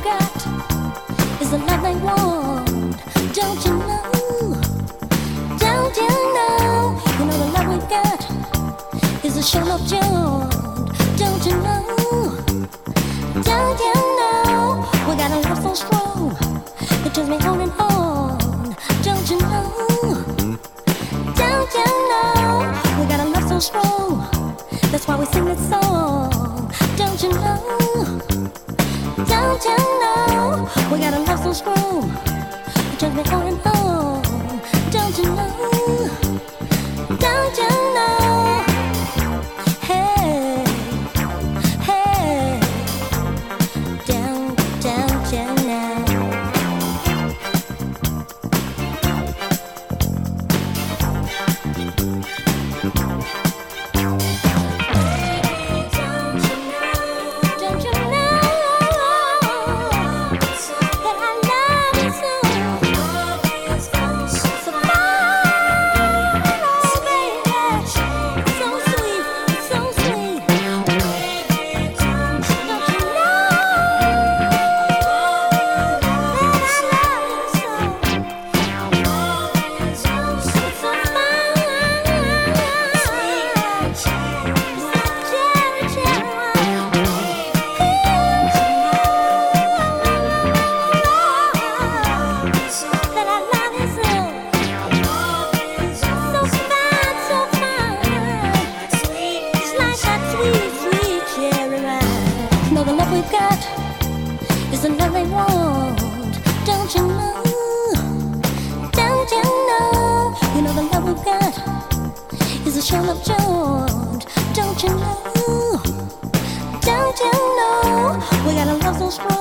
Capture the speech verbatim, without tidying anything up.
got is the love they want. Don't you know? Don't you know? You know the love we got is a show of joy. Don't you know? Don't you know? We got a love so strong, it turns me on and on. Don't you know? Don't you know? We got a love so strong, that's why we sing this song. Don't you know? Don't you know? We got a love so strong, it turns me on and on. Don't you know? Don't you know? Hey, hey, down, down, down now. No, the love we've got is the love they want. Don't you know? Don't you know? You know the love we've got is a show of joy. Don't you know? Don't you know? We got a love so strong.